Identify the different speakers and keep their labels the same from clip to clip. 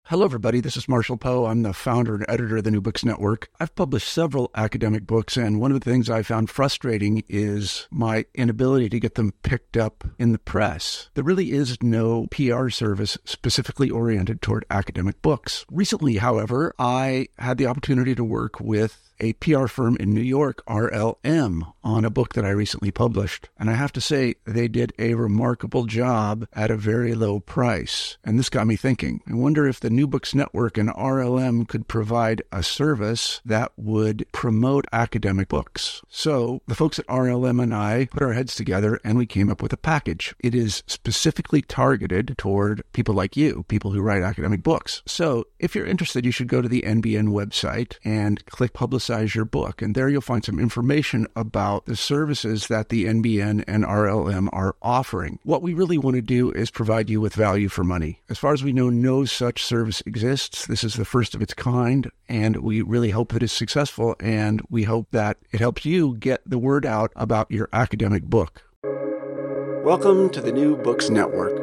Speaker 1: Hello, everybody. This is Marshall Poe. I'm the founder and editor of the New Books Network. I've published several academic books, and one of the things I found frustrating is my inability to get them picked up in the press. There really is no PR service specifically oriented toward academic books. Recently, however, I had the opportunity to work with a PR firm in New York, RLM, on a book that I recently published. And I have to say, they did a remarkable job at a very low price. And this got me thinking. I wonder if the New Books Network and RLM could provide a service that would promote academic books. So the folks at RLM and I put our heads together and we came up with a package. It is specifically targeted toward people like you, people who write academic books. So if you're interested, you should go to the NBN website and click Publicize Your Book. And there you'll find some information about the services that the NBN and RLM are offering. What we really want to do is provide you with value for money. As far as we know, no such service exists. This is the first of its kind, and we really hope that it's successful, and we hope that it helps you get the word out about your academic book. Welcome to the New Books Network.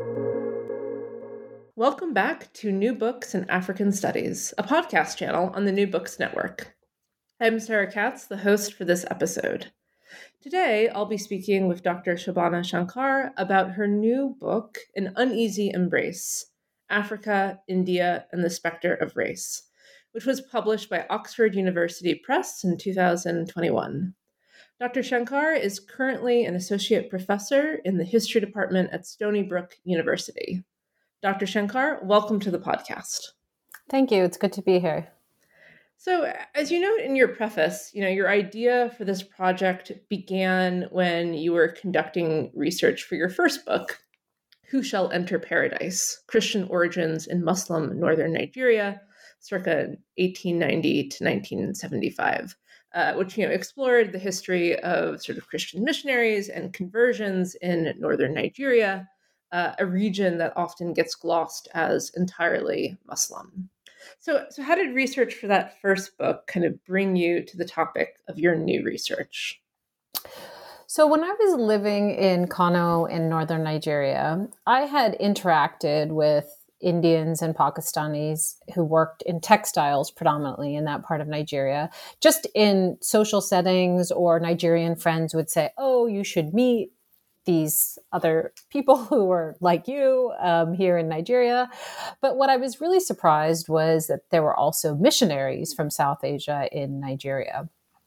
Speaker 2: Welcome back to New Books in African Studies, a podcast channel on the New Books Network. I'm Sarah Katz, the host for this episode. Today, I'll be speaking with Dr. Shobhana Shankar about her new book, An Uneasy Embrace: Africa, India, and the Spectre of Race, which was published by Oxford University Press in 2021. Dr. Shankar is currently an associate professor in the history department at Stony Brook University. Dr. Shankar, welcome to the podcast.
Speaker 3: Thank you. It's good to be here.
Speaker 2: So, as you note in your preface, your idea for this project began when you were conducting research for your first book, Who Shall Enter Paradise? Christian Origins in Muslim Northern Nigeria, circa 1890 to 1975, which explored the history of sort of Christian missionaries and conversions in Northern Nigeria, a region that often gets glossed as entirely Muslim. So how did research for that first book kind of bring you to the topic of your new research?
Speaker 3: So when I was living in Kano in northern Nigeria, I had interacted with Indians and Pakistanis who worked in textiles predominantly in that part of Nigeria, just in social settings, or Nigerian friends would say, oh, you should meet these other people who were like you here in Nigeria. But what I was really surprised was that there were also missionaries from South Asia in Nigeria.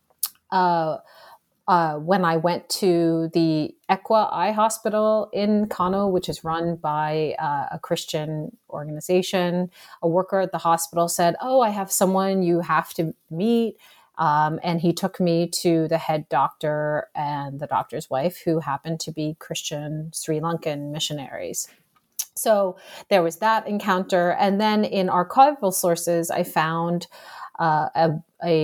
Speaker 3: When I went to the Ekwa Eye Hospital in Kano, which is run by a Christian organization, a worker at the hospital said, oh, I have someone you have to meet. And he took me to the head doctor and the doctor's wife, who happened to be Christian Sri Lankan missionaries. So there was that encounter. And then in archival sources, I found an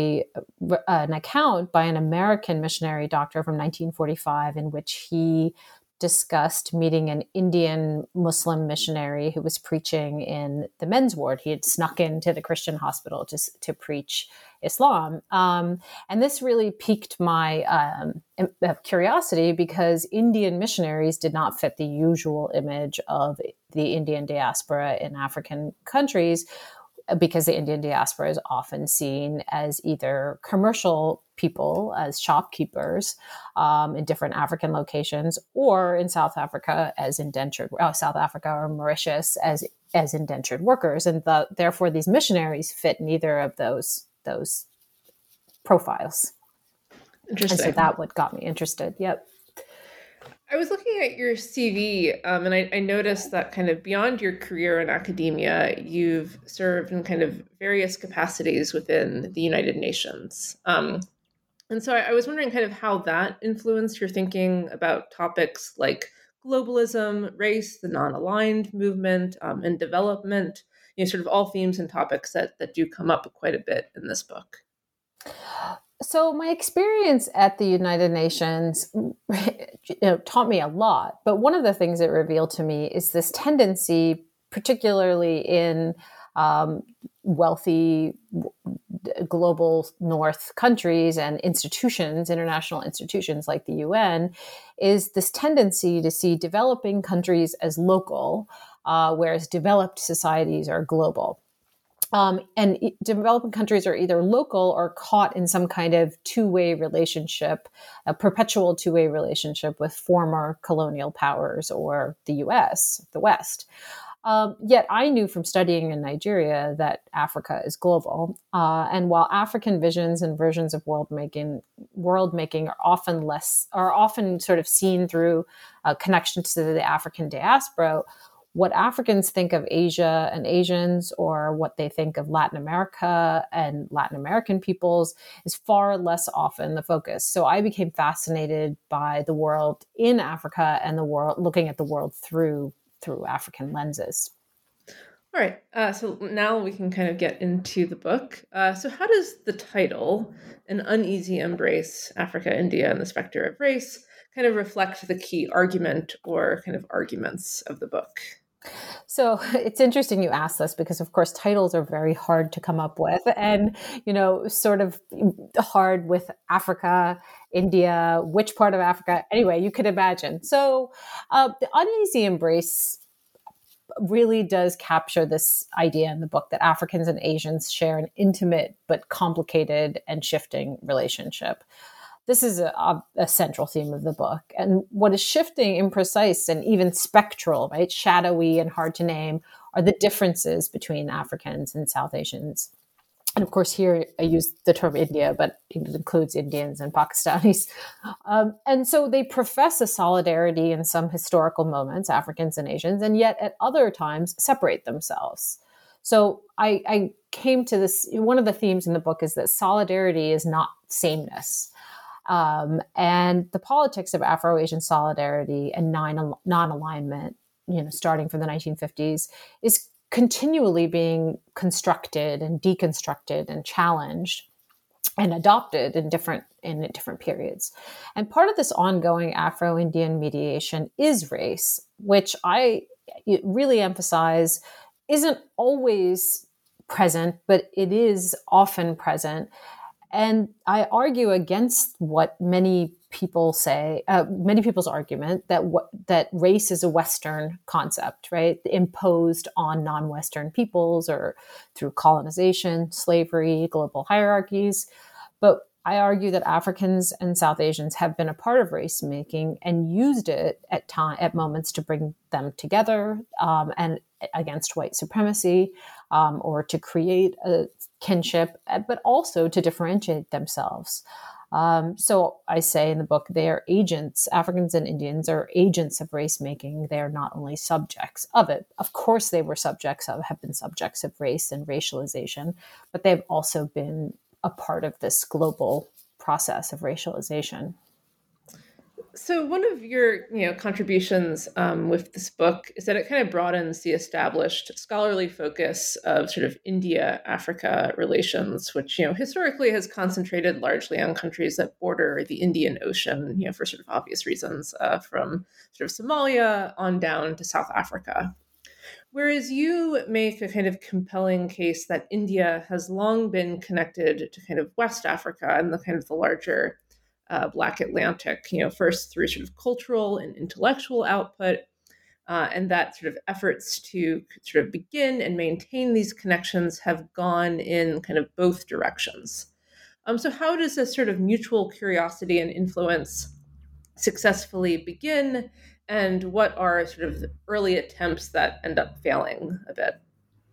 Speaker 3: account by an American missionary doctor from 1945 in which he discussed meeting an Indian Muslim missionary who was preaching in the men's ward. He had snuck into the Christian hospital to preach Islam. And this really piqued my curiosity, because Indian missionaries did not fit the usual image of the Indian diaspora in African countries, because the Indian diaspora is often seen as either commercial people, as shopkeepers in different African locations, or in South Africa as South Africa or Mauritius as indentured workers, and therefore these missionaries fit neither of those profiles.
Speaker 2: Interesting.
Speaker 3: And so that what got me interested. Yep.
Speaker 2: I was looking at your CV, and I noticed that kind of beyond your career in academia, you've served in kind of various capacities within the United Nations. And so I was wondering kind of how that influenced your thinking about topics like globalism, race, the non-aligned movement, and development, sort of all themes and topics that do come up quite a bit in this book.
Speaker 3: So my experience at the United Nations taught me a lot. But one of the things it revealed to me is this tendency, particularly in wealthy global North countries and institutions, international institutions like the UN, is this tendency to see developing countries as local whereas developed societies are global. Developing countries are either local or caught in some kind of two-way relationship, a perpetual two-way relationship with former colonial powers or the US, the West. Yet I knew from studying in Nigeria that Africa is global. And while African visions and versions of world making are often sort of seen through connections to the African diaspora, what Africans think of Asia and Asians, or what they think of Latin America and Latin American peoples, is far less often the focus. So I became fascinated by the world in Africa and the world, looking at the world through African lenses.
Speaker 2: All right. So now we can kind of get into the book. So how does the title, An Uneasy Embrace, Africa, India, and the Specter of Race, kind of reflect the key argument or kind of arguments of the book?
Speaker 3: So it's interesting you ask this because, of course, titles are very hard to come up with and, sort of hard with Africa, India, which part of Africa. Anyway, you could imagine. So the Uneasy Embrace really does capture this idea in the book that Africans and Asians share an intimate but complicated and shifting relationship. This is a central theme of the book. And what is shifting, imprecise, and even spectral, right, shadowy and hard to name, are the differences between Africans and South Asians. And of course, here I use the term India, but it includes Indians and Pakistanis. And so they profess a solidarity in some historical moments, Africans and Asians, and yet at other times separate themselves. So I came to this, one of the themes in the book is that solidarity is not sameness. And the politics of Afro-Asian solidarity and non-alignment, starting from the 1950s, is continually being constructed and deconstructed and challenged and adopted in different periods. And part of this ongoing Afro-Indian mediation is race, which I really emphasize isn't always present, but it is often present. And I argue against what many people say, many people's argument that race is a Western concept, right? Imposed on non-Western peoples or through colonization, slavery, global hierarchies. But I argue that Africans and South Asians have been a part of race making and used it at moments to bring them together and against white supremacy, or to create a kinship, but also to differentiate themselves. So I say in the book, they are agents. Africans and Indians are agents of race making. They are not only subjects of it. Of course, they have been subjects of race and racialization, but they've also been a part of this global process of racialization.
Speaker 2: So one of your contributions with this book is that it kind of broadens the established scholarly focus of sort of India-Africa relations, which historically has concentrated largely on countries that border the Indian Ocean, for sort of obvious reasons, from sort of Somalia on down to South Africa. Whereas you make a kind of compelling case that India has long been connected to kind of West Africa and the kind of the larger Black Atlantic, first through sort of cultural and intellectual output, and that sort of efforts to sort of begin and maintain these connections have gone in kind of both directions. So how does this sort of mutual curiosity and influence successfully begin, and what are sort of the early attempts that end up failing a bit?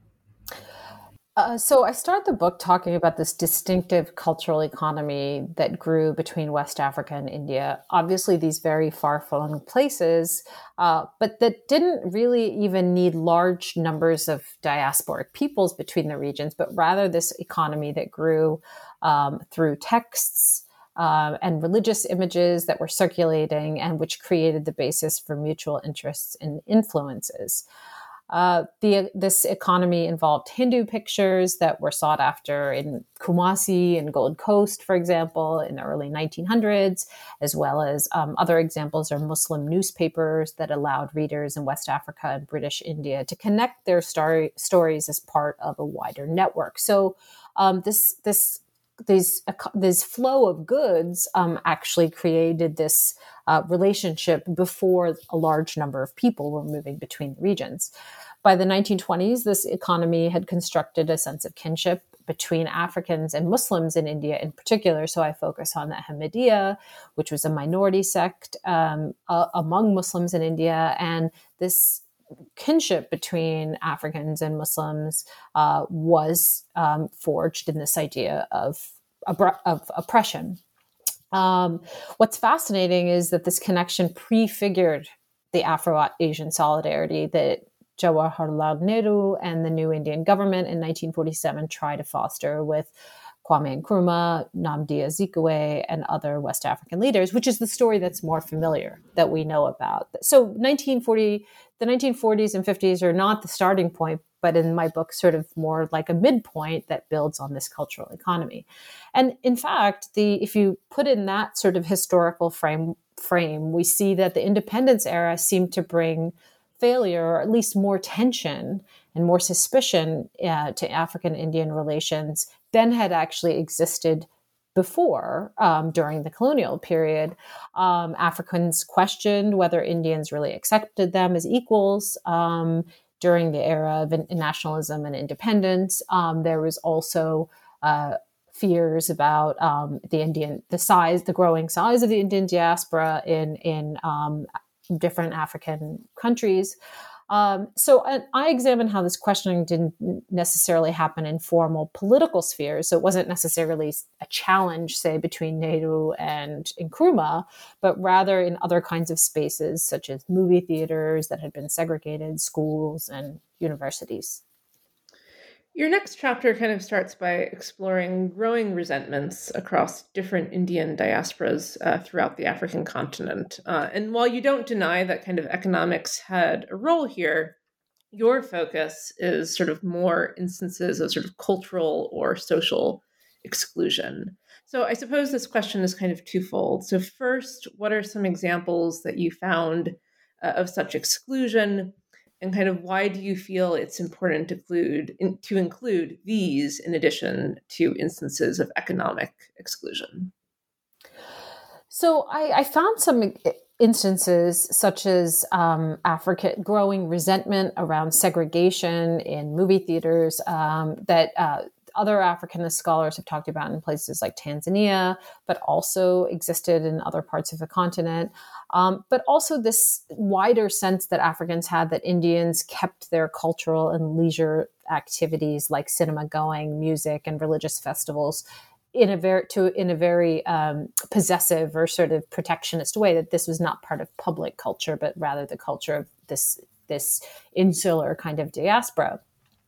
Speaker 3: So I start the book talking about this distinctive cultural economy that grew between West Africa and India. Obviously, these very far-flung places, but that didn't really even need large numbers of diasporic peoples between the regions, but rather this economy that grew through texts and religious images that were circulating and which created the basis for mutual interests and influences. This economy involved Hindu pictures that were sought after in Kumasi and Gold Coast, for example, in the early 1900s, as well as other examples are Muslim newspapers that allowed readers in West Africa and British India to connect their stories as part of a wider network. So this this flow of goods actually created this relationship before a large number of people were moving between the regions. By the 1920s, this economy had constructed a sense of kinship between Africans and Muslims in India in particular. So I focus on the Ahmadiyya, which was a minority sect among Muslims in India. And this kinship between Africans and Muslims was forged in this idea of oppression. What's fascinating is that this connection prefigured the Afro-Asian solidarity that Jawaharlal Nehru and the new Indian government in 1947 tried to foster with Kwame Nkrumah, Nnamdi Azikiwe, and other West African leaders, which is the story that's more familiar that we know about. So the 1940s and 50s are not the starting point, but in my book, sort of more like a midpoint that builds on this cultural economy. And in fact, if you put in that sort of historical frame, we see that the independence era seemed to bring failure, or at least more tension and more suspicion to African-Indian relations than had actually existed before during the colonial period. Africans questioned whether Indians really accepted them as equals during the era of nationalism and independence. There was also fears about the growing size of the Indian diaspora in different African countries. So I examined how this questioning didn't necessarily happen in formal political spheres. So it wasn't necessarily a challenge, say, between Nehru and Nkrumah, but rather in other kinds of spaces, such as movie theaters that had been segregated, schools, and universities.
Speaker 2: Your next chapter kind of starts by exploring growing resentments across different Indian diasporas throughout the African continent. And while you don't deny that kind of economics had a role here, your focus is sort of more instances of sort of cultural or social exclusion. So I suppose this question is kind of twofold. So first, what are some examples that you found of such exclusion? And kind of why do you feel it's important to include these in addition to instances of economic exclusion?
Speaker 3: So I found some instances such as growing resentment around segregation in movie theaters that other Africanist scholars have talked about in places like Tanzania, but also existed in other parts of the continent. But also this wider sense that Africans had that Indians kept their cultural and leisure activities like cinema going, music, and religious festivals in a very possessive or sort of protectionist way, that this was not part of public culture, but rather the culture of this insular kind of diaspora.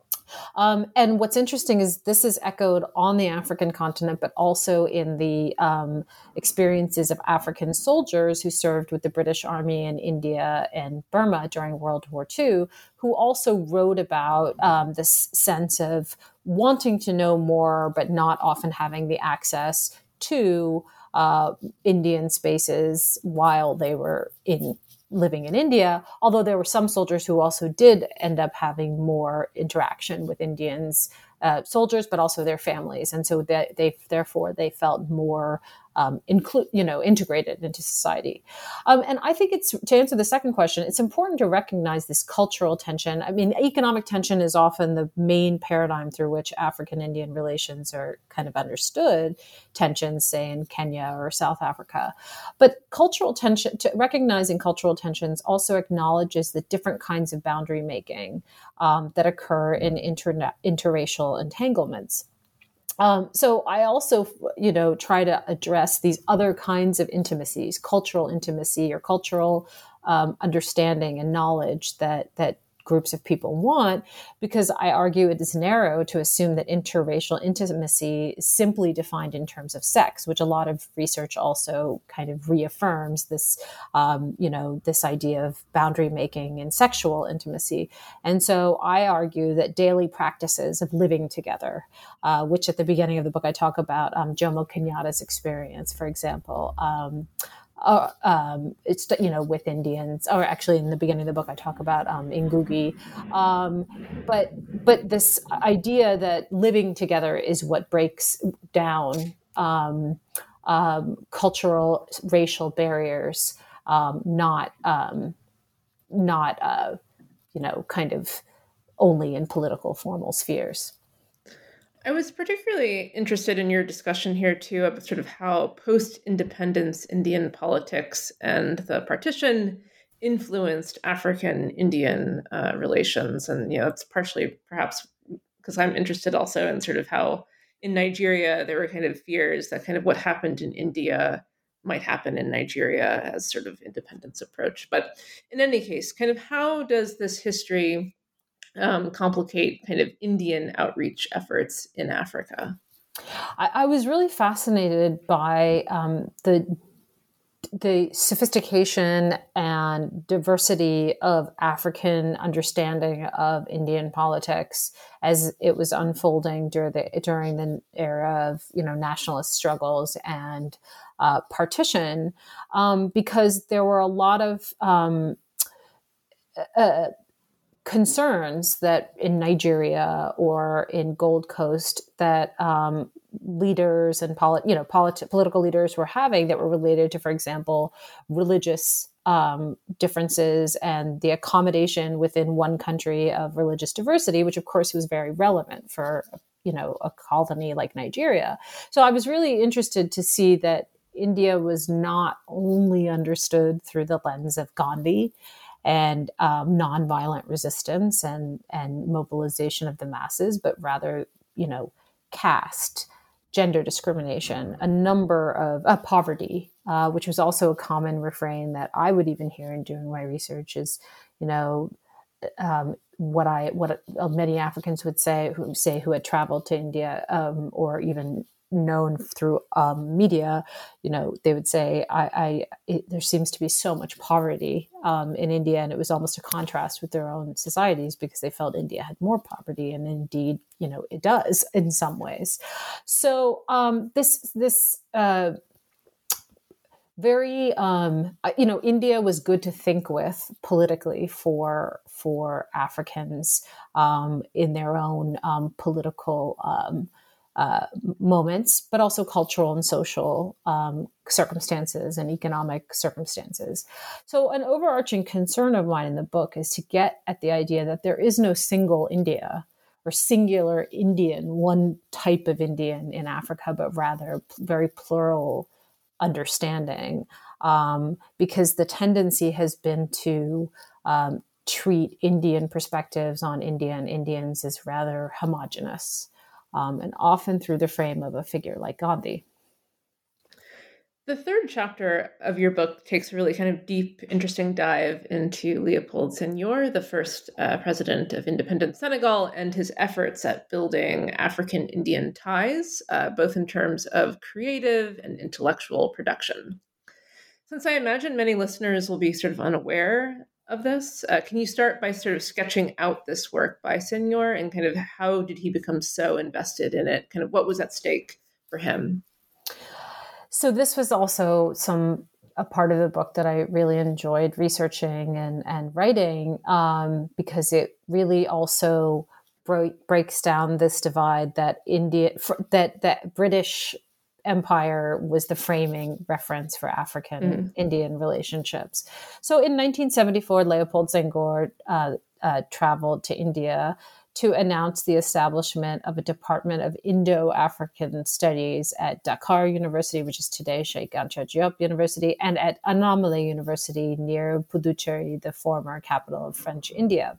Speaker 3: And what's interesting is this is echoed on the African continent, but also in the experiences of African soldiers who served with the British Army in India and Burma during World War II, who also wrote about this sense of wanting to know more, but not often having the access to Indian spaces while they were living in India, although there were some soldiers who also did end up having more interaction with Indians, soldiers, but also their families. And so therefore they felt more integrated into society. And I think to answer the second question, it's important to recognize this cultural tension. I mean, economic tension is often the main paradigm through which African-Indian relations are kind of understood, tensions, say, in Kenya or South Africa. But recognizing cultural tensions also acknowledges the different kinds of boundary making that occur in interracial entanglements. So I also, try to address these other kinds of intimacies, cultural intimacy or cultural understanding and knowledge that groups of people want, because I argue it is narrow to assume that interracial intimacy is simply defined in terms of sex, which a lot of research also kind of reaffirms this, this idea of boundary making and sexual intimacy. And so I argue that daily practices of living together, which at the beginning of the book I talk about Jomo Kenyatta's experience, for example, it's with Indians, or actually in the beginning of the book I talk about Ngugi, but this idea that living together is what breaks down cultural, racial barriers, not kind of only in political formal spheres.
Speaker 2: I was particularly interested in your discussion here too about sort of how post-independence Indian politics and the partition influenced African-Indian relations. And, it's partially perhaps because I'm interested also in sort of how in Nigeria there were kind of fears that kind of what happened in India might happen in Nigeria as sort of independence approach. But in any case, kind of how does this history complicate kind of Indian outreach efforts in Africa?
Speaker 3: I was really fascinated by the sophistication and diversity of African understanding of Indian politics as it was unfolding during the era of nationalist struggles and partition, because there were a lot of concerns that in Nigeria or in Gold Coast that leaders and political leaders were having that were related to, for example, religious differences and the accommodation within one country of religious diversity, which of course was very relevant for a colony like Nigeria. So I was really interested to see that India was not only understood through the lens of Gandhi and nonviolent resistance and mobilization of the masses, but rather, caste, gender discrimination, a number of poverty, which was also a common refrain that I would even hear in doing my research is, what many Africans would say who had traveled to India or even known through media, they would say, there seems to be so much poverty in India, and it was almost a contrast with their own societies because they felt India had more poverty, and indeed, it does in some ways. So this very, India was good to think with politically for Africans in their own political moments, but also cultural and social circumstances and economic circumstances. So an overarching concern of mine in the book is to get at the idea that there is no single India or singular Indian, one type of Indian in Africa, but rather very plural understanding, because the tendency has been to treat Indian perspectives on India and Indians as rather homogenous. And often through the frame of a figure like Gandhi.
Speaker 2: The third chapter of your book takes a really kind of deep, interesting dive into Léopold Senghor, the first president of independent Senegal, and his efforts at building African-Indian ties, both in terms of creative and intellectual production. Since I imagine many listeners will be sort of unaware of this, can you start by sort of sketching out this work by Senghor and kind of how did he become so invested in it? Kind of what was at stake for him?
Speaker 3: So this was also a part of the book that I really enjoyed researching and writing, because it really also breaks down this divide that that British Empire was the framing reference for African-Indian relationships. So in 1974, Léopold Senghor traveled to India to announce the establishment of a Department of Indo-African Studies at Dakar University, which is today Sheikh Anta Diop University, and at Annamalai University near Puducherry, the former capital of French India.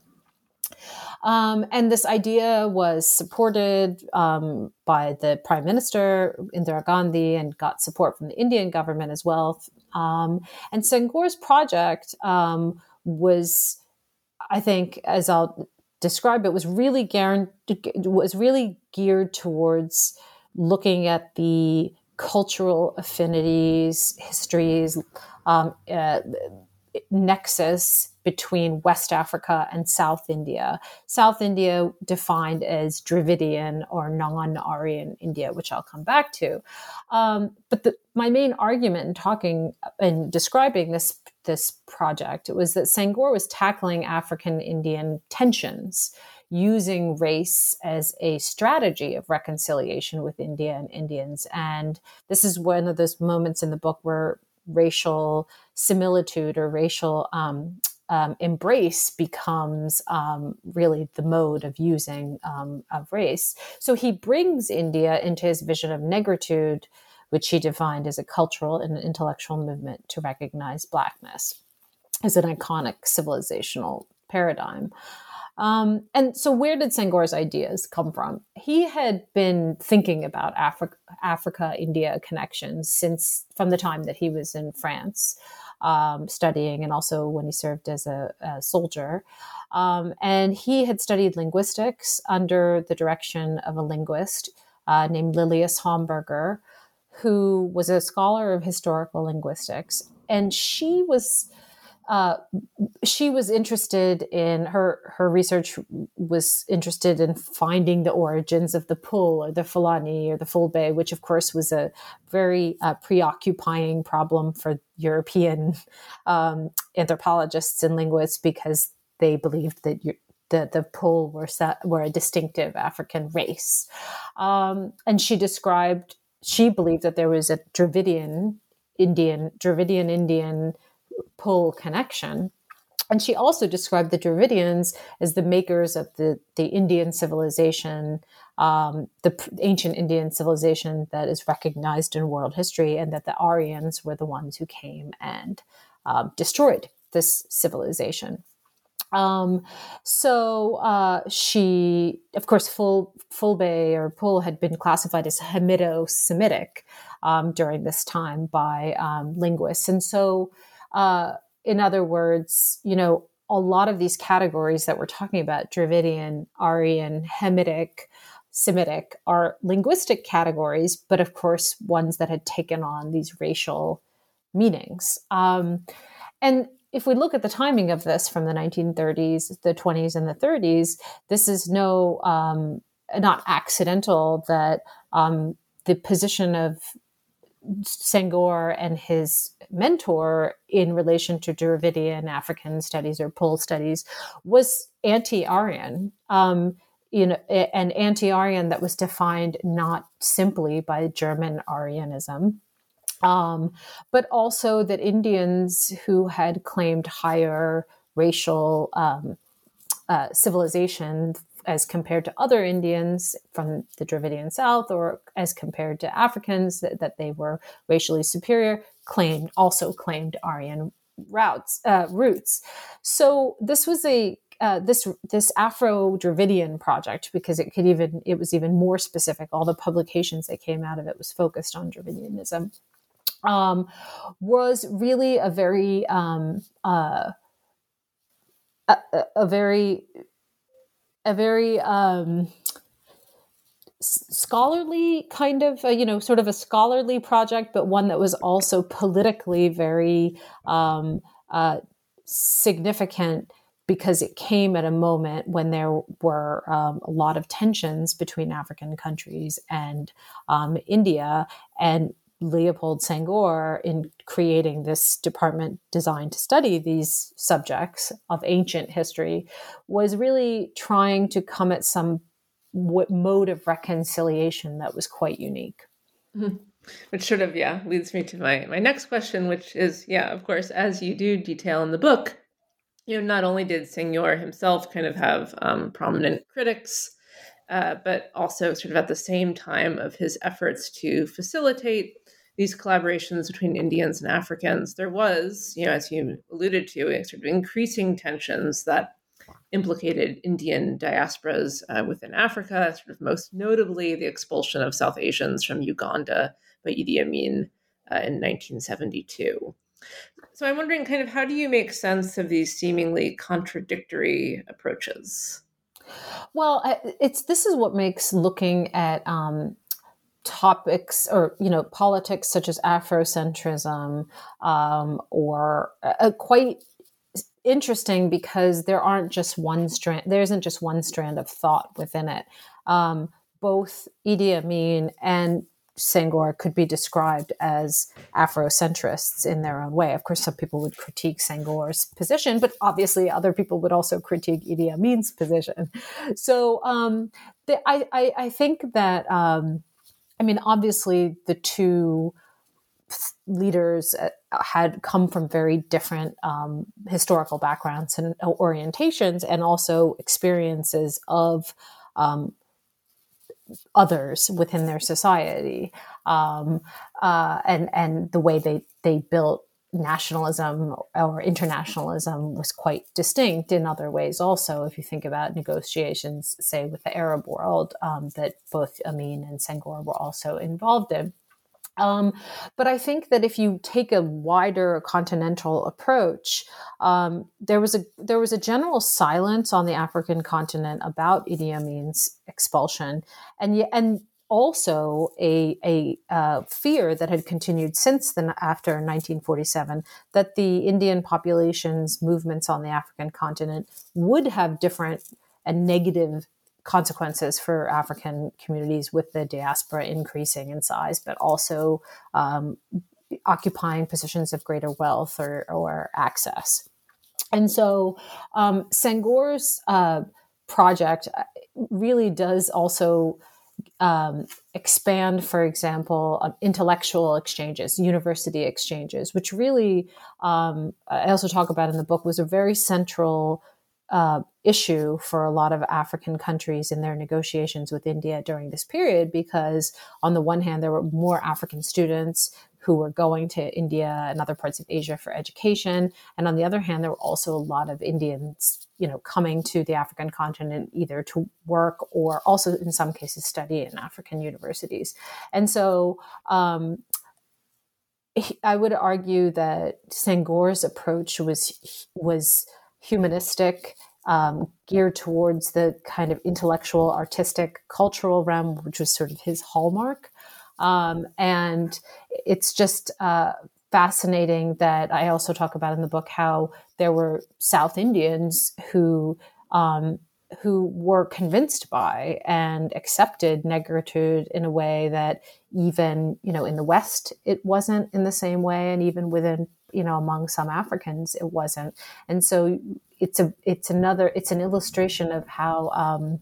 Speaker 3: And this idea was supported by the Prime Minister, Indira Gandhi, and got support from the Indian government as well. And Senghor's project was, I think, as I'll describe it, was really geared towards looking at the cultural affinities, histories, nexus between West Africa and South India. South India defined as Dravidian or non-Aryan India, which I'll come back to. But my main argument in talking and describing this project was that Senghor was tackling African-Indian tensions, using race as a strategy of reconciliation with India and Indians. And this is one of those moments in the book where racial similitude or racial embrace becomes really the mode of using of race. So he brings India into his vision of negritude, which he defined as a cultural and intellectual movement to recognize Blackness as an iconic civilizational paradigm. And so where did Senghor's ideas come from? He had been thinking about Africa-India connections from the time that he was in France, studying, and also when he served as a soldier. And he had studied linguistics under the direction of a linguist named Lilias Homburger, who was a scholar of historical linguistics. And she was interested in her research was interested in finding the origins of the Phul or the Fulani or the Fulbe, which of course was a very preoccupying problem for European anthropologists and linguists, because they believed that the Phul were a distinctive African race. And she believed that there was a Dravidian Indian Phul connection. And she also described the Dravidians as the makers of the Indian civilization, the ancient Indian civilization that is recognized in world history, and that the Aryans were the ones who came and destroyed this civilization. She, of course, Fulbe or Phul had been classified as Hamido-Semitic during this time by linguists. And so, in other words, a lot of these categories that we're talking about, Dravidian, Aryan, Hamitic, Semitic, are linguistic categories, but of course, ones that had taken on these racial meanings. And if we look at the timing of this from the 1930s, the 20s, and the 30s, this is not accidental that the position of Senghor and his mentor in relation to Dravidian African studies or Phul studies was anti-Aryan, an anti-Aryan that was defined not simply by German Aryanism, but also that Indians who had claimed higher racial civilization as compared to other Indians from the Dravidian South, or as compared to Africans, that they were racially superior, also claimed Aryan roots. So this was this Afro-Dravidian project, because it was even more specific. All the publications that came out of it was focused on Dravidianism. Was really a very scholarly kind of, sort of a scholarly project, but one that was also politically very significant, because it came at a moment when there were a lot of tensions between African countries and India. And Leopold Senghor, in creating this department designed to study these subjects of ancient history, was really trying to come at some mode of reconciliation that was quite unique.
Speaker 2: Mm-hmm. Which sort of, leads me to my next question, which is, of course, as you do detail in the book, not only did Senghor himself kind of have prominent critics, but also sort of at the same time of his efforts to facilitate these collaborations between Indians and Africans, there was, as you alluded to, sort of increasing tensions that implicated Indian diasporas within Africa, sort of most notably the expulsion of South Asians from Uganda by Idi Amin in 1972. So I'm wondering, kind of, how do you make sense of these seemingly contradictory approaches?
Speaker 3: Well, this is what makes looking at topics or politics such as Afrocentrism or quite interesting, because there isn't just one strand of thought within it. Both Idi Amin and Senghor could be described as Afrocentrists in their own way. Of course, some people would critique Senghor's position, but obviously other people would also critique Idi Amin's position. So I think that, obviously the two leaders had come from very different historical backgrounds and orientations, and also experiences of others within their society, and the way they built nationalism or internationalism was quite distinct in other ways also. If you think about negotiations, say, with the Arab world, that both Amin and Senghor were also involved in. But I think that if you take a wider continental approach, there was a general silence on the African continent about Idi Amin's expulsion, and also a fear that had continued since then, after 1947, that the Indian population's movements on the African continent would have different and negative consequences for African communities, with the diaspora increasing in size, but also occupying positions of greater wealth or access. And so Senghor's project really does also expand, for example, intellectual exchanges, university exchanges, which really, I also talk about in the book, was a very central issue for a lot of African countries in their negotiations with India during this period, because on the one hand, there were more African students who were going to India and other parts of Asia for education. And on the other hand, there were also a lot of Indians, coming to the African continent either to work or also in some cases study in African universities. And so I would argue that Senghor's approach was humanistic, geared towards the kind of intellectual, artistic, cultural realm, which was sort of his hallmark. And it's just fascinating that I also talk about in the book how there were South Indians who were convinced by and accepted negritude in a way that even, in the West, it wasn't in the same way. And even within, among some Africans, it wasn't. And so it's an illustration of how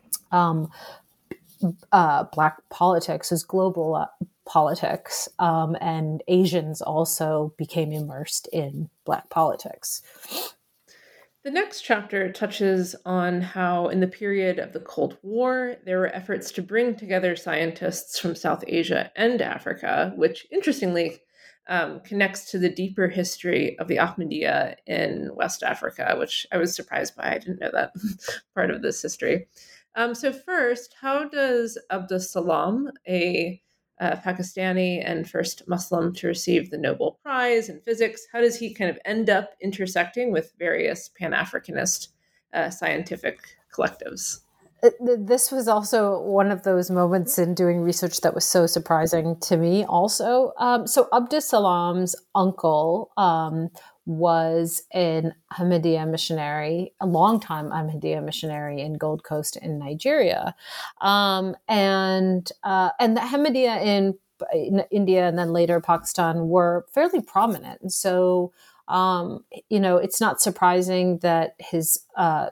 Speaker 3: Black politics is global politics, and Asians also became immersed in Black politics.
Speaker 2: The next chapter touches on how, in the period of the Cold War, there were efforts to bring together scientists from South Asia and Africa, which, interestingly, connects to the deeper history of the Ahmadiyya in West Africa, which I was surprised by. I didn't know that part of this history. So first, how does Abdus Salam, a Pakistani and first Muslim to receive the Nobel Prize in physics, how does he kind of end up intersecting with various Pan-Africanist scientific collectives?
Speaker 3: This was also one of those moments in doing research that was so surprising to me also. So Abdus Salam's uncle was an Ahmadiyya missionary, a longtime Ahmadiyya missionary in Gold Coast in Nigeria. And the Ahmadiyya in India and then later Pakistan were fairly prominent. And so, it's not surprising that his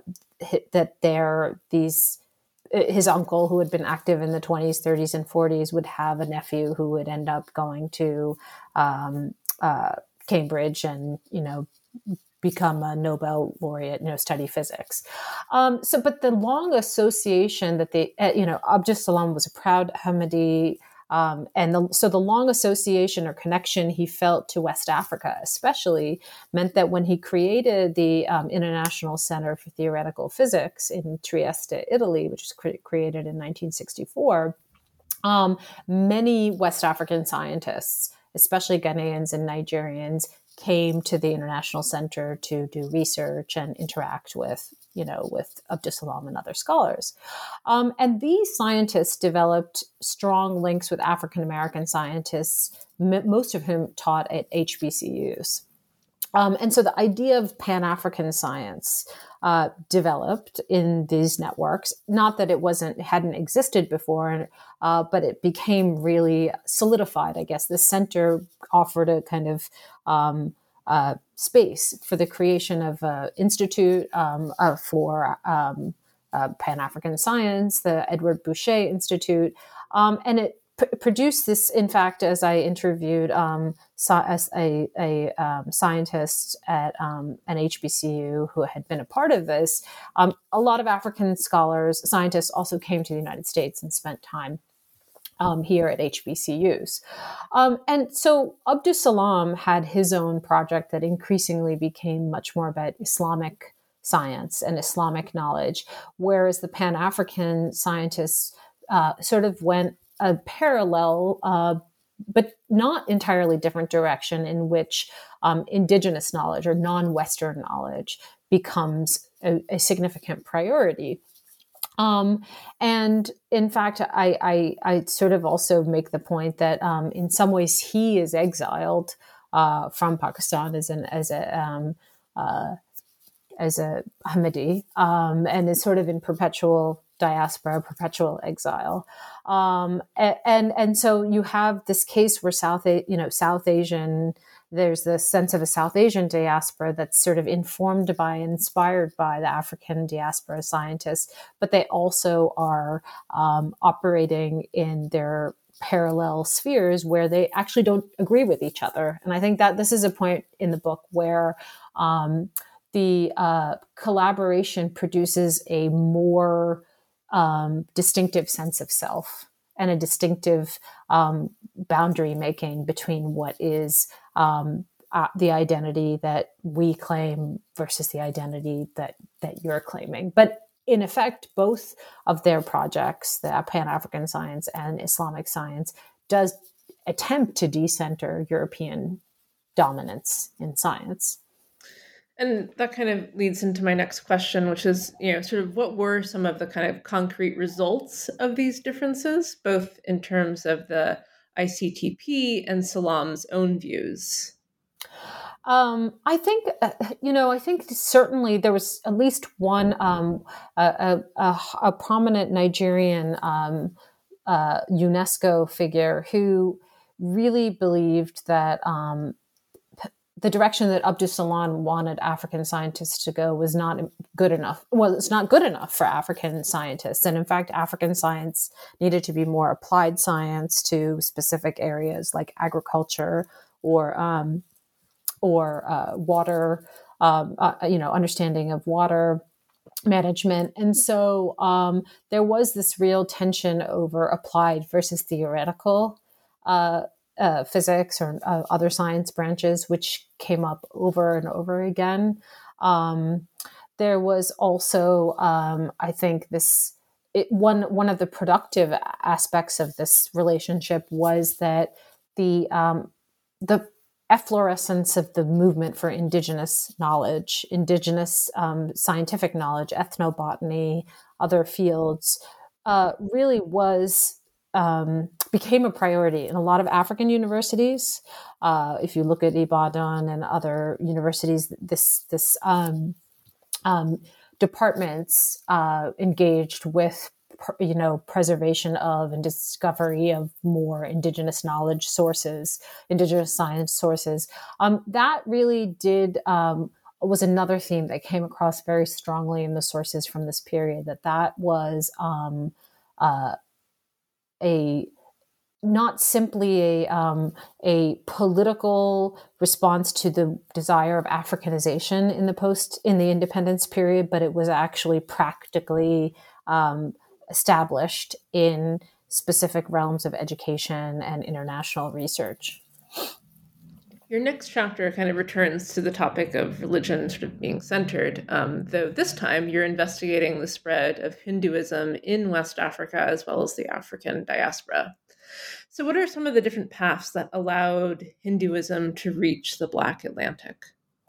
Speaker 3: uncle, who had been active in the 20s, 30s, and 40s, would have a nephew who would end up going to Cambridge and, become a Nobel laureate, study physics. But the long association that Abdus Salam was a proud Ahmadi, so the long association or connection he felt to West Africa especially meant that when he created the International Center for Theoretical Physics in Trieste, Italy, which was created in 1964, many West African scientists, especially Ghanaians and Nigerians, came to the International Center to do research and interact with Abdus Salam and other scholars. And these scientists developed strong links with African-American scientists, most of whom taught at HBCUs. And so the idea of Pan-African science developed in these networks. Not that it hadn't existed before, but it became really solidified. I guess the center offered a kind of space for the creation of an institute for Pan-African science, the Edward Boucher Institute, and it produced this. In fact, as I interviewed as a scientist at an HBCU who had been a part of this, a lot of African scholars, scientists also came to the United States and spent time here at HBCUs. And so Abdus Salam had his own project that increasingly became much more about Islamic science and Islamic knowledge, whereas the Pan-African scientists sort of went a parallel, but not entirely different direction in which indigenous knowledge or non-Western knowledge becomes a significant priority. And in fact, I sort of also make the point that in some ways he is exiled from Pakistan as a Ahmadi, and is sort of in perpetual diaspora, perpetual exile. And so you have this case where South Asian, there's this sense of a South Asian diaspora that's sort of informed by, inspired by the African diaspora scientists, but they also are operating in their parallel spheres where they actually don't agree with each other. And I think that this is a point in the book where the collaboration produces a more distinctive sense of self and a distinctive boundary making between what is the identity that we claim versus the identity that you're claiming. But in effect, both of their projects, the Pan-African science and Islamic science, does attempt to decenter European dominance in science.
Speaker 2: And that kind of leads into my next question, which is, sort of what were some of the kind of concrete results of these differences, both in terms of the ICTP and Salam's own views?
Speaker 3: I think, I think certainly there was at least one, a prominent Nigerian UNESCO figure who really believed that the direction that Abdus Salam wanted African scientists to go was not good enough. Well, it's not good enough for African scientists. And in fact, African science needed to be more applied science to specific areas like agriculture or water, understanding of water management. And so there was this real tension over applied versus theoretical physics or other science branches, which came up over and over again. There was also, I think, one of the productive aspects of this relationship was that the efflorescence of the movement for indigenous knowledge, indigenous scientific knowledge, ethnobotany, other fields, really became a priority in a lot of African universities. If you look at Ibadan and other universities, this departments engaged with preservation of and discovery of more indigenous knowledge sources, indigenous science sources. That really was another theme that came across very strongly in the sources from this period, that was not simply a political response to the desire of Africanization in the independence period, but it was actually practically established in specific realms of education and international research.
Speaker 2: Your next chapter kind of returns to the topic of religion sort of being centered, though this time you're investigating the spread of Hinduism in West Africa as well as the African diaspora. So what are some of the different paths that allowed Hinduism to reach the Black Atlantic?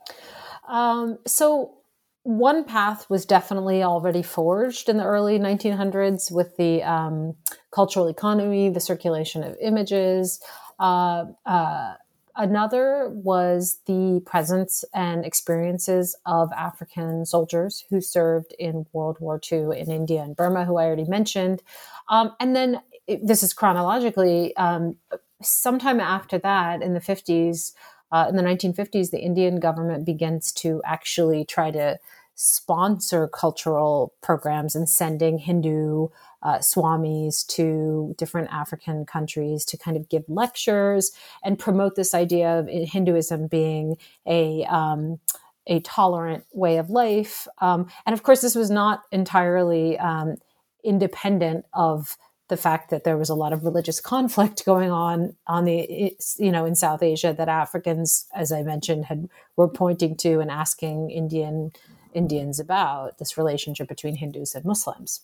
Speaker 3: So one path was definitely already forged in the early 1900s with the cultural economy, the circulation of images, Another was the presence and experiences of African soldiers who served in World War II in India and Burma, who I already mentioned. And then this is chronologically, sometime after that, in the 50s, in the 1950s, the Indian government begins to actually try to sponsor cultural programs and sending Hindu swamis to different African countries to kind of give lectures and promote this idea of Hinduism being a tolerant way of life. And of course, this was not entirely independent of the fact that there was a lot of religious conflict going on in South Asia that Africans, as I mentioned, were pointing to and asking Indians about this relationship between Hindus and Muslims.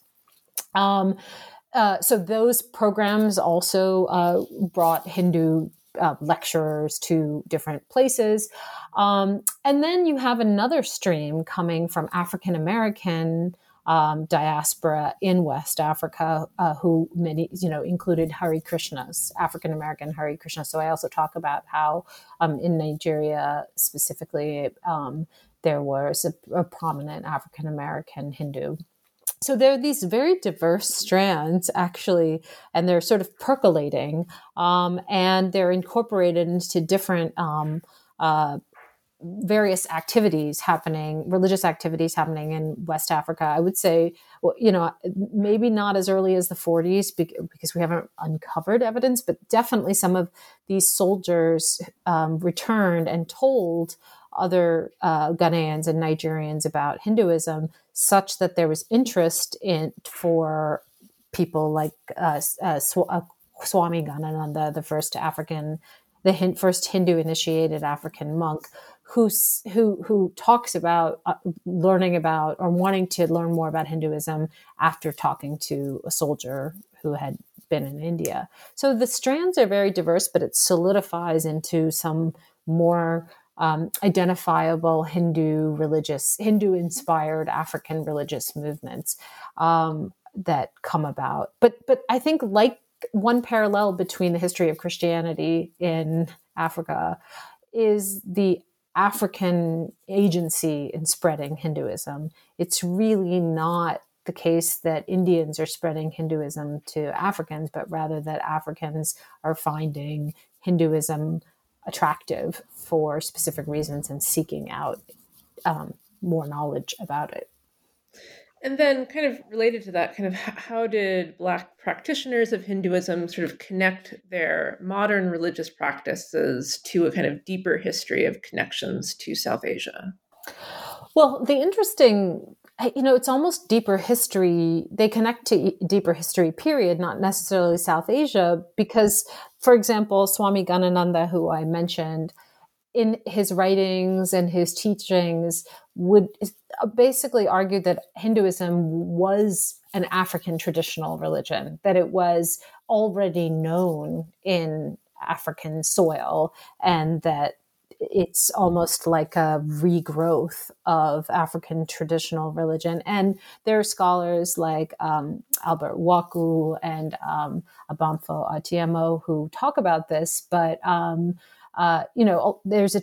Speaker 3: So those programs also brought Hindu lecturers to different places. And then you have another stream coming from African American diaspora in West Africa, who many, included Hare Krishnas, African American Hare Krishnas. So I also talk about how in Nigeria specifically, there was a prominent African American Hindu. So there are these very diverse strands, actually, and they're sort of percolating, and they're incorporated into different various activities happening, religious activities happening in West Africa. I would say, maybe not as early as the 40s because we haven't uncovered evidence, but definitely some of these soldiers returned and told other Ghanaians and Nigerians about Hinduism, such that there was interest for people like Swami Ganananda, the first Hindu initiated African monk, who talks about learning about or wanting to learn more about Hinduism after talking to a soldier who had been in India. So the strands are very diverse, but it solidifies into some more identifiable Hindu-inspired African religious movements that come about. But I think, like, one parallel between the history of Christianity in Africa is the African agency in spreading Hinduism. It's really not the case that Indians are spreading Hinduism to Africans, but rather that Africans are finding Hinduism attractive for specific reasons and seeking out more knowledge about it.
Speaker 2: And then, kind of related to that, kind of how did Black practitioners of Hinduism sort of connect their modern religious practices to a kind of deeper history of connections to South Asia?
Speaker 3: Well, the interesting, it's almost deeper history. They connect to deeper history, period, not necessarily South Asia, because, for example, Swami Ganananda, who I mentioned, in his writings and his teachings would basically argue that Hinduism was an African traditional religion, that it was already known in African soil, and that it's almost like a regrowth of African traditional religion. And there are scholars like Albert Waku and Abamfo Atiemo who talk about this, but there's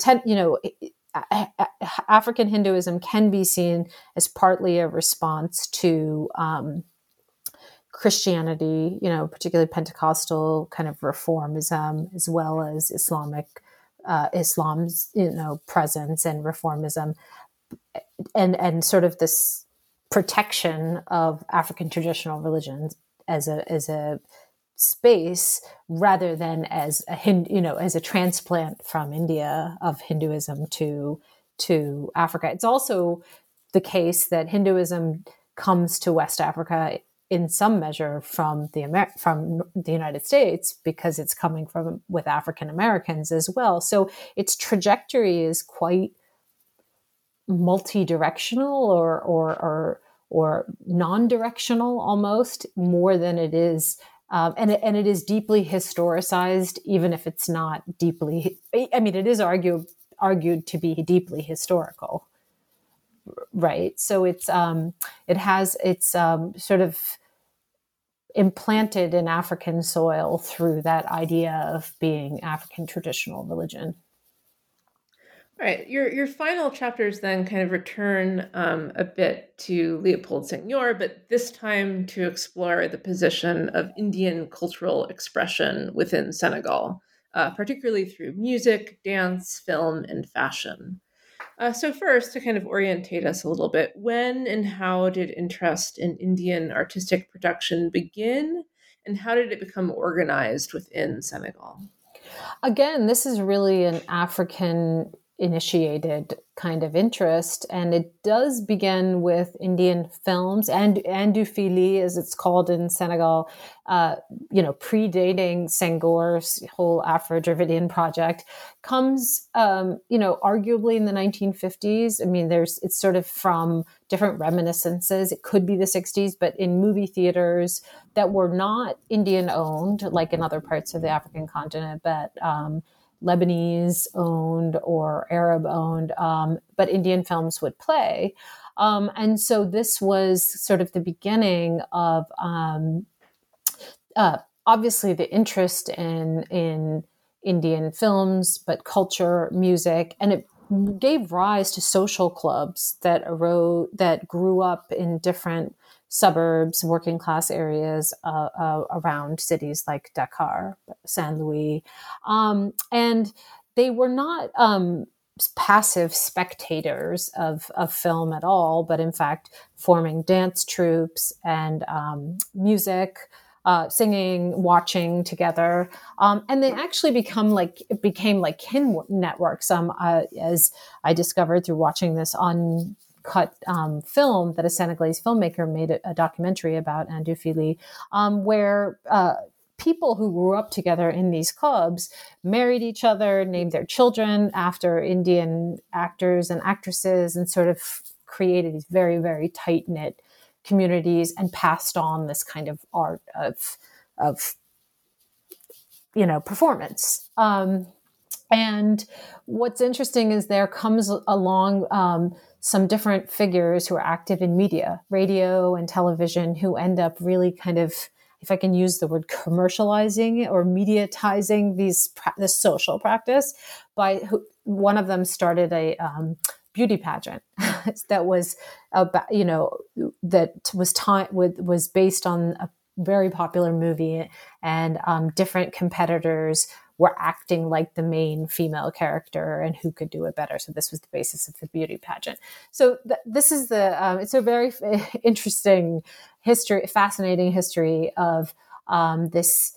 Speaker 3: African Hinduism can be seen as partly a response to Christianity, particularly Pentecostal kind of reformism, as well as Islam's, presence and reformism, and sort of this protection of African traditional religions as a space, rather than as a transplant from India of Hinduism to Africa. It's also the case that Hinduism comes to West Africa in some measure from the United States, because it's coming with African Americans as well. So its trajectory is quite multi-directional or non-directional, almost, more than it is. And it is deeply historicized, even if it's not deeply. It is argued to be deeply historical, right? So it has its sort of implanted in African soil through that idea of being African traditional religion.
Speaker 2: All right, your final chapters then kind of return a bit to Leopold Senghor, but this time to explore the position of Indian cultural expression within Senegal, particularly through music, dance, film, and fashion. So first, to kind of orientate us a little bit, when and how did interest in Indian artistic production begin, and how did it become organized within Senegal?
Speaker 3: Again, this is really an African initiated kind of interest, and it does begin with Indian films and Andoufili, as it's called in Senegal, predating Senghor's whole Afro-Dravidian project, comes, arguably in the 1950s. I mean, it's sort of from different reminiscences. It could be the 60s, but in movie theaters that were not Indian owned, like in other parts of the African continent, but Lebanese owned or Arab owned, but Indian films would play. And so this was sort of the beginning of obviously the interest in Indian films, but culture, music, and it gave rise to social clubs that grew up in different suburbs, working class areas around cities like Dakar, Saint Louis. And they were not passive spectators of film at all, but in fact forming dance troupes and music, singing, watching together. And they actually became like kin networks, as I discovered through watching this uncut film that a Senegalese filmmaker made a documentary about Andoufili, where people who grew up together in these clubs married each other, named their children after Indian actors and actresses, and sort of created these very, very tight-knit communities and passed on this kind of art of performance. And what's interesting is there comes along some different figures who are active in media, radio and television, who end up really kind of, if I can use the word, commercializing or mediatizing this social practice. One of them started a beauty pageant that was about, was based on a very popular movie, and different competitors were acting like the main female character and who could do it better. So this was the basis of the beauty pageant. So this is it's a very interesting history, fascinating history of this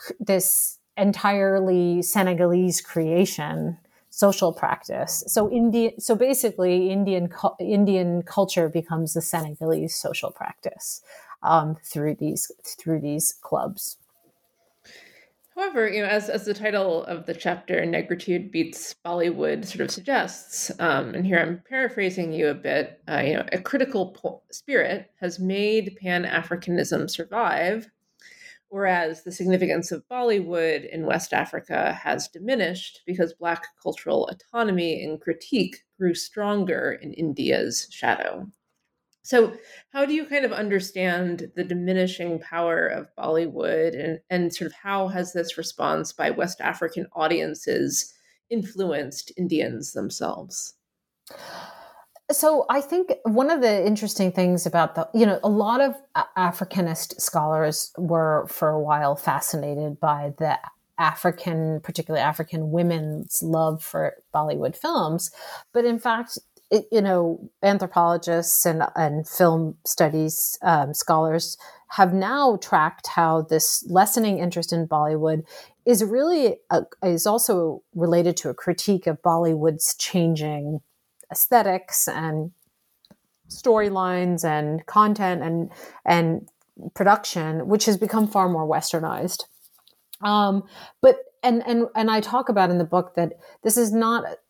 Speaker 3: entirely Senegalese creation, social practice. So basically Indian culture becomes the Senegalese social practice through these clubs.
Speaker 2: However, as the title of the chapter, Negritude Beats Bollywood, sort of suggests, and here I'm paraphrasing you a bit, a critical spirit has made Pan-Africanism survive, whereas the significance of Bollywood in West Africa has diminished because Black cultural autonomy and critique grew stronger in India's shadow. So how do you kind of understand the diminishing power of Bollywood, and sort of how has this response by West African audiences influenced Indians themselves?
Speaker 3: So I think one of the interesting things about a lot of Africanist scholars were for a while fascinated by the particularly African women's love for Bollywood films. But in fact, anthropologists and film studies scholars have now tracked how this lessening interest in Bollywood is also related to a critique of Bollywood's changing aesthetics and storylines and content and production, which has become far more westernized. But I talk about in the book that this is not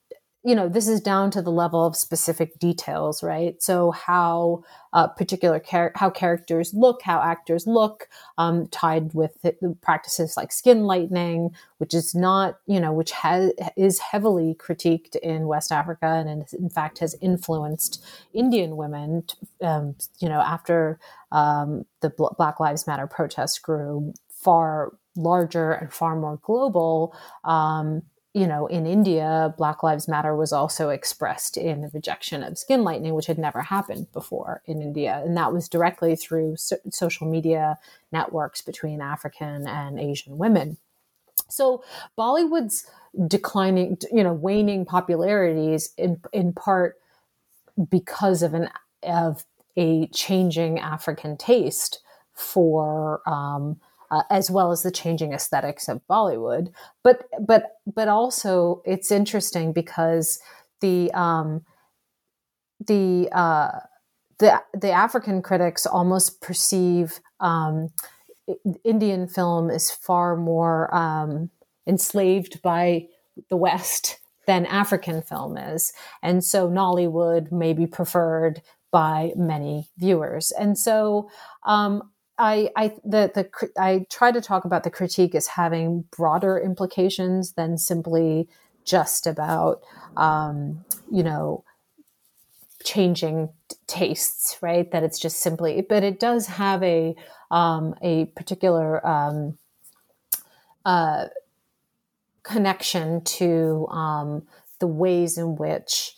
Speaker 3: this is down to the level of specific details, right? So how how characters look, how actors look, tied with the practices like skin lightening, which is not, which is heavily critiqued in West Africa, and in fact has influenced Indian women. After the Black Lives Matter protests grew far larger and far more global. In India, Black Lives Matter was also expressed in the rejection of skin lightening, which had never happened before in India. And that was directly through social media networks between African and Asian women. So Bollywood's declining, waning popularities in part because of a changing African taste for as well as the changing aesthetics of Bollywood, but also it's interesting because the African critics almost perceive Indian film is far more enslaved by the West than African film is, and so Nollywood may be preferred by many viewers, and so. I try to talk about the critique as having broader implications than simply just about, changing tastes, right? That it's just simply, but it does have a particular connection to the ways in which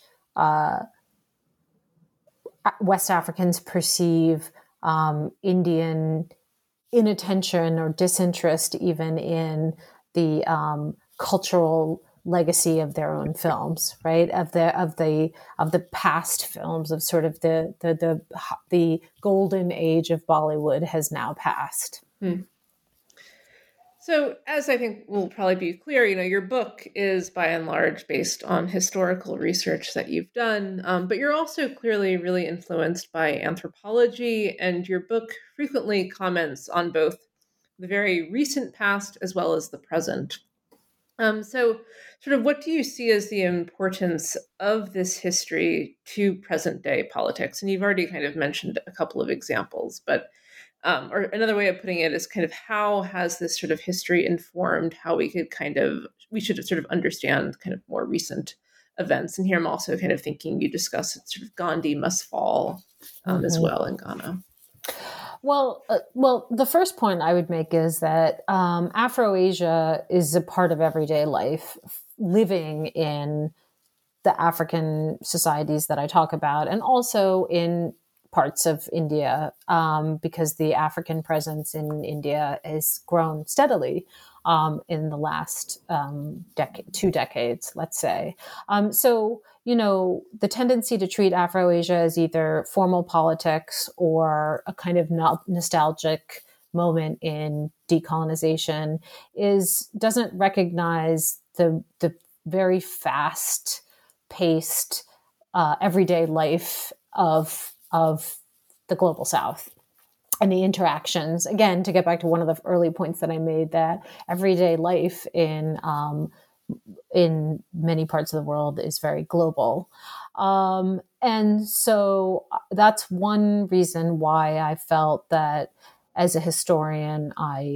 Speaker 3: West Africans perceive Indian inattention or disinterest even in the cultural legacy of their own films, right? Of the past films, of sort of the golden age of Bollywood has now passed.
Speaker 2: So, as I think will probably be clear, your book is by and large based on historical research that you've done, but you're also clearly really influenced by anthropology, and your book frequently comments on both the very recent past as well as the present. So, sort of, what do you see as the importance of this history to present day politics? And you've already kind of mentioned a couple of examples, but or another way of putting it is kind of how has this sort of history informed how we should sort of understand kind of more recent events. And here I'm also kind of thinking you discuss sort of Gandhi must fall as well in Ghana.
Speaker 3: Well, the first point I would make is that Afro-Asia is a part of everyday life, living in the African societies that I talk about, and also in parts of India, because the African presence in India has grown steadily in the last 2 decades, let's say. So, the tendency to treat Afro-Asia as either formal politics or a kind of nostalgic moment in decolonization doesn't recognize the very fast-paced everyday life of the global South and the interactions. Again, to get back to one of the early points that I made, that everyday life in many parts of the world is very global. And so that's one reason why I felt that as a historian,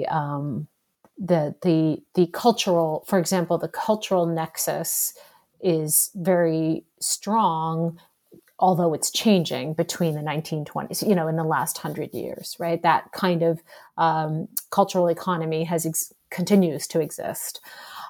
Speaker 3: the cultural, for example, the cultural nexus is very strong, although it's changing between the 1920s, in the last 100 years, right? That kind of cultural economy continues to exist.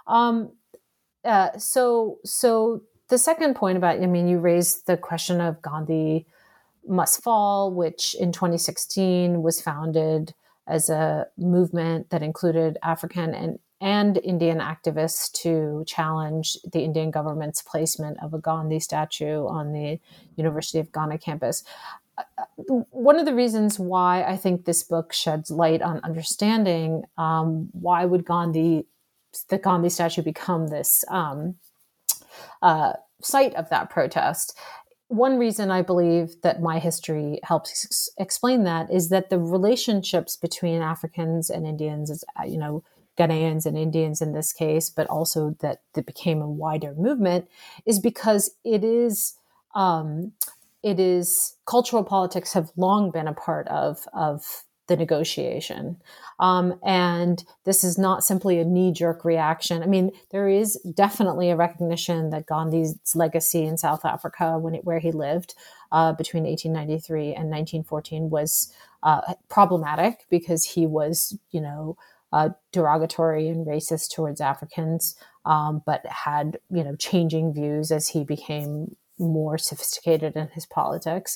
Speaker 3: So the second point about, you raised the question of Gandhi Must Fall, which in 2016 was founded as a movement that included African and Indian activists to challenge the Indian government's placement of a Gandhi statue on the University of Ghana campus. One of the reasons why I think this book sheds light on understanding why would the Gandhi statue become this site of that protest. One reason I believe that my history helps explain that is that the relationships between Africans and Indians is, Ghanaians and Indians in this case, but also that it became a wider movement, is because it is cultural politics have long been a part of the negotiation. And this is not simply a knee-jerk reaction. I mean, there is definitely a recognition that Gandhi's legacy in South Africa, where he lived between 1893 and 1914, was problematic because he was, derogatory and racist towards Africans, but had, changing views as he became more sophisticated in his politics.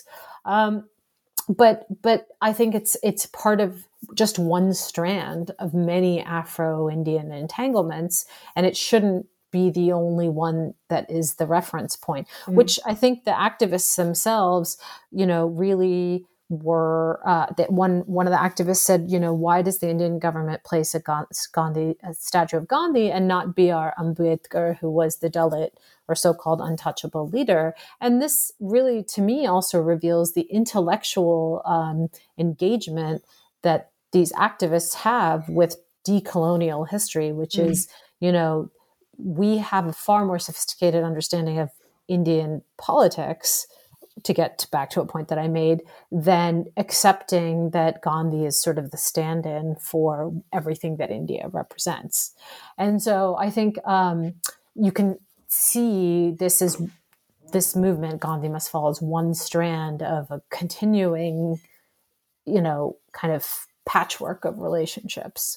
Speaker 3: But I think it's part of just one strand of many Afro-Indian entanglements, and it shouldn't be the only one that is the reference point, which I think the activists themselves, really were, that one of the activists said, why does the Indian government place a statue of Gandhi and not B.R. Ambedkar, who was the Dalit or so-called untouchable leader? And this really, to me, also reveals the intellectual engagement that these activists have with decolonial history, which is, we have a far more sophisticated understanding of Indian politics, to get back to a point that I made, than accepting that Gandhi is sort of the stand-in for everything that India represents. And so I think you can see this movement, Gandhi Must Fall, as one strand of a continuing, kind of patchwork of relationships.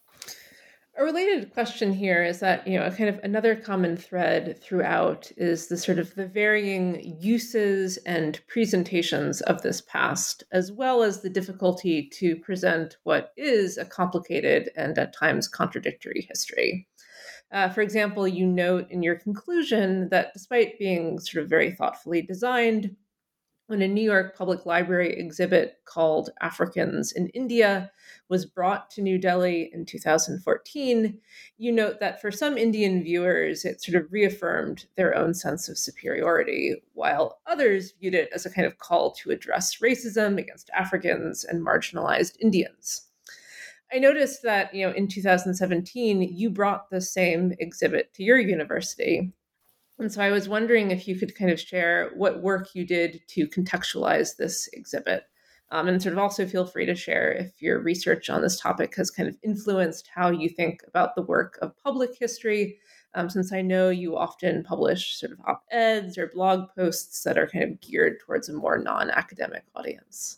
Speaker 2: A related question here is that, a kind of another common thread throughout is the sort of the varying uses and presentations of this past, as well as the difficulty to present what is a complicated and at times contradictory history. For example, you note in your conclusion that despite being sort of very thoughtfully designed, when a New York Public Library exhibit called Africans in India was brought to New Delhi in 2014, you note that for some Indian viewers, it sort of reaffirmed their own sense of superiority, while others viewed it as a kind of call to address racism against Africans and marginalized Indians. I noticed that, in 2017, you brought the same exhibit to your university. And so I was wondering if you could kind of share what work you did to contextualize this exhibit. And sort of also feel free to share if your research on this topic has kind of influenced how you think about the work of public history, since I know you often publish sort of op-eds or blog posts that are kind of geared towards a more non-academic audience.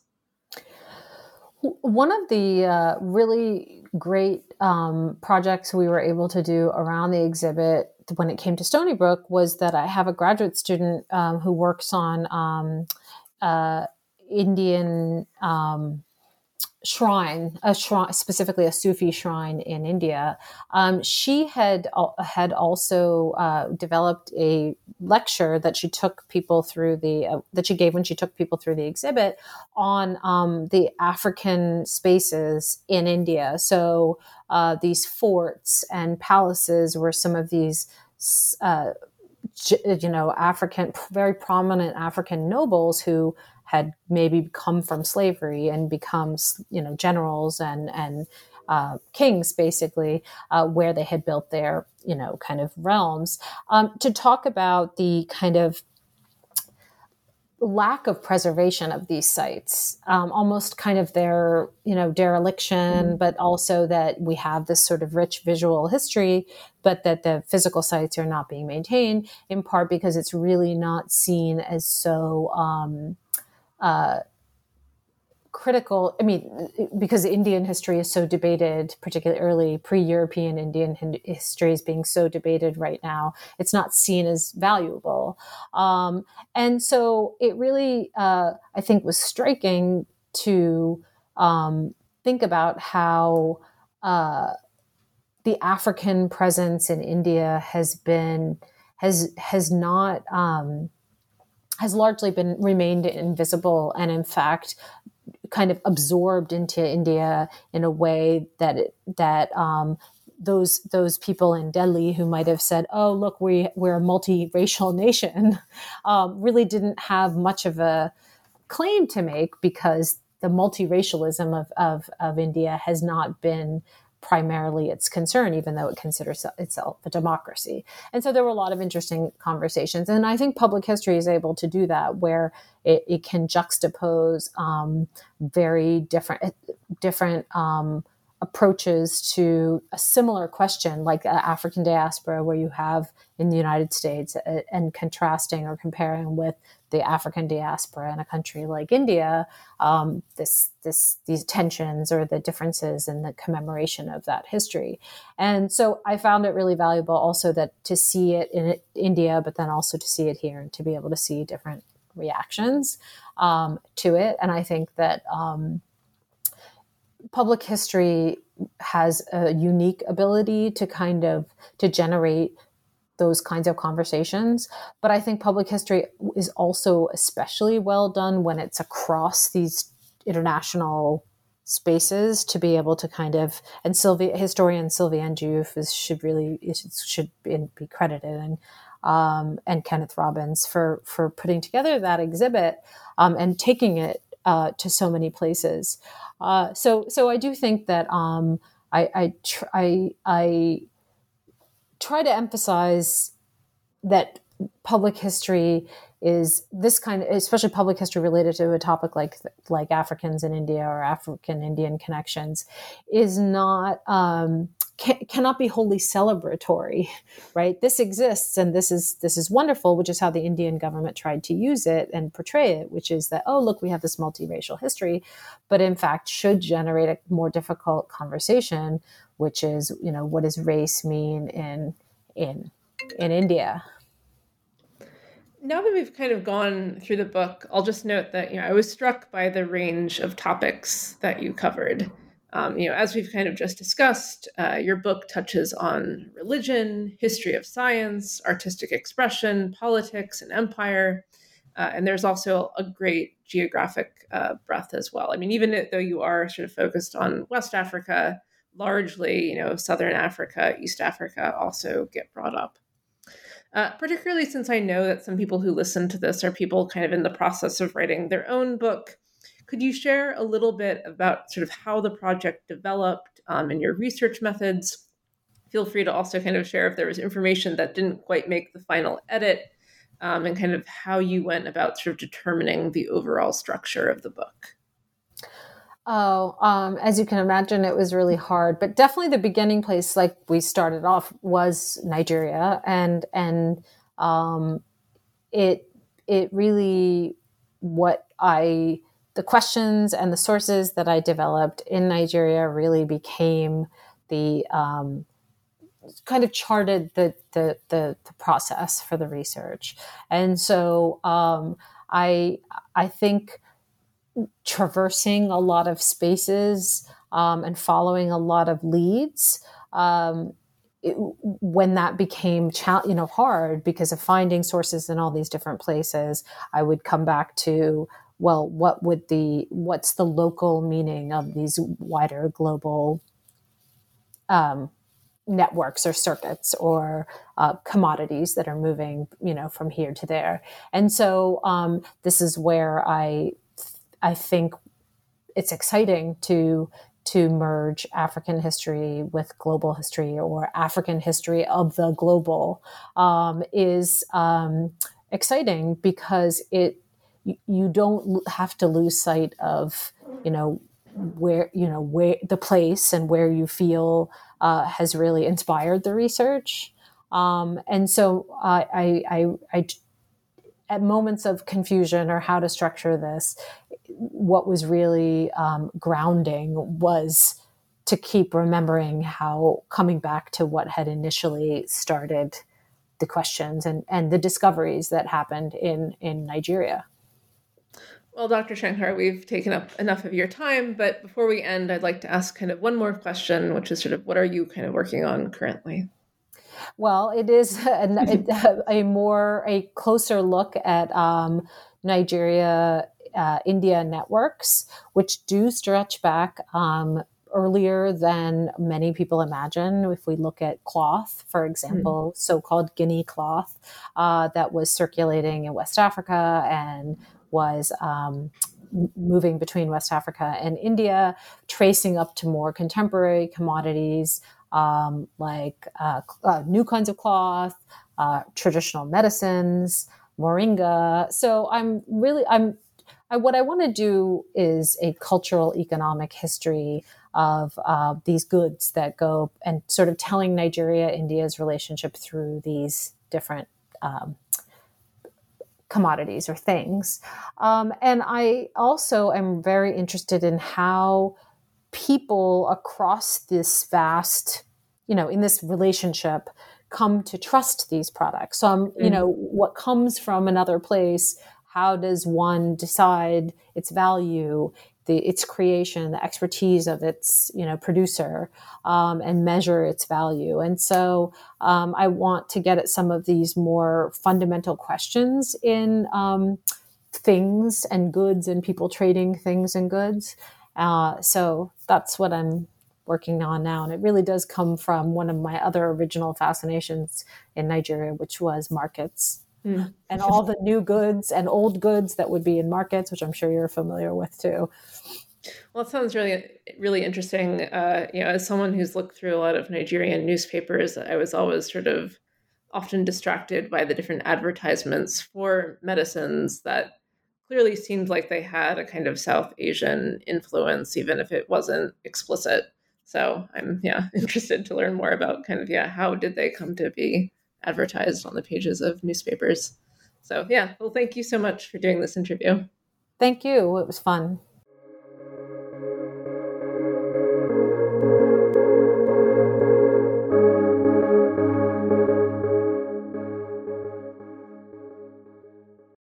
Speaker 3: One of the really great projects we were able to do around the exhibit when it came to Stony Brook was that I have a graduate student who works on Indian shrine, specifically a Sufi shrine in India. She had also developed a lecture that she took people through that she gave when she took people through the exhibit on the African spaces in India. So these forts and palaces were some of these African, very prominent African nobles who had maybe come from slavery and become, generals and kings, basically, where they had built their, kind of realms, to talk about the kind of lack of preservation of these sites, almost kind of their, dereliction, but also that we have this sort of rich visual history, but that the physical sites are not being maintained, in part because it's really not seen as so critical. I mean, because Indian history is so debated, particularly early pre-European Indian history is being so debated right now, it's not seen as valuable. And so it really, I think, was striking to think about how the African presence in India has largely remained invisible, and in fact kind of absorbed into India in a way that those people in Delhi who might have said, "Oh, look, we're a multiracial nation," really didn't have much of a claim to make, because the multiracialism of India has not been primarily its concern, even though it considers itself a democracy. And so there were a lot of interesting conversations. And I think public history is able to do that, where it can juxtapose very different approaches to a similar question, like African diaspora, where you have in the United States, and contrasting or comparing with the African diaspora in a country like India, these tensions or the differences in the commemoration of that history. And so I found it really valuable also that to see it in India, but then also to see it here and to be able to see different reactions to it. And I think that public history has a unique ability to generate those kinds of conversations. But I think public history is also especially well done when it's across these international spaces, to be able to and historian Sylviane Diouf should be credited, and Kenneth Robbins for putting together that exhibit and taking it to so many places. So I do think that I try to emphasize that public history is this kind of, especially public history related to a topic like Africans in India or African Indian connections, is not cannot be wholly celebratory, right? This exists and this is wonderful, which is how the Indian government tried to use it and portray it, which is that, oh, look, we have this multiracial history, but in fact should generate a more difficult conversation, which is, what does race mean in India?
Speaker 2: Now that we've kind of gone through the book, I'll just note that, I was struck by the range of topics that you covered. As we've kind of just discussed, your book touches on religion, history of science, artistic expression, politics, and empire. And there's also a great geographic breadth as well. I mean, even though you are sort of focused on West Africa, largely, Southern Africa, East Africa also get brought up. Particularly since I know that some people who listen to this are people kind of in the process of writing their own book. Could you share a little bit about sort of how the project developed and your research methods? Feel free to also kind of share if there was information that didn't quite make the final edit, and kind of how you went about sort of determining the overall structure of the book.
Speaker 3: As you can imagine, it was really hard, but definitely the beginning place, like we started off, was Nigeria, and it really the questions and the sources that I developed in Nigeria really became the kind of charted the process for the research. And so I think traversing a lot of spaces and following a lot of leads, when that became hard because of finding sources in all these different places, I would come back to, well, what's the local meaning of these wider global networks or circuits or commodities that are moving, from here to there. And so this is where I think it's exciting to merge African history with global history, or African history of the global, is exciting because you don't have to lose sight of, where the place and where you feel has really inspired the research. And so I at moments of confusion or how to structure this, what was really grounding was to keep remembering how coming back to what had initially started the questions and the discoveries that happened in Nigeria.
Speaker 2: Well, Dr. Shankar, we've taken up enough of your time, but before we end, I'd like to ask kind of one more question, which is sort of, what are you kind of working on currently?
Speaker 3: Well, it is a closer look at Nigeria, India networks, which do stretch back earlier than many people imagine. If we look at cloth, for example, so-called Guinea cloth that was circulating in West Africa and was moving between West Africa and India, tracing up to more contemporary commodities like new kinds of cloth, traditional medicines, moringa. So what I want to do is a cultural economic history of these goods that go, and sort of telling Nigeria, India's relationship through these different commodities or things. And I also am very interested in how people across this vast, in this relationship, come to trust these products. So, what comes from another place, how does one decide its value, its creation, the expertise of its, producer, and measure its value? And so I want to get at some of these more fundamental questions in things and goods and people trading things and goods. So that's what I'm working on now. And it really does come from one of my other original fascinations in Nigeria, which was markets. And all the new goods and old goods that would be in markets, which I'm sure you're familiar with too.
Speaker 2: Well, it sounds really, really interesting. As someone who's looked through a lot of Nigerian newspapers, I was always sort of often distracted by the different advertisements for medicines that clearly seemed like they had a kind of South Asian influence, even if it wasn't explicit. So I'm interested to learn more about kind of how did they come to be advertised on the pages of newspapers. So well, thank you so much for doing this interview.
Speaker 3: Thank you. It was fun.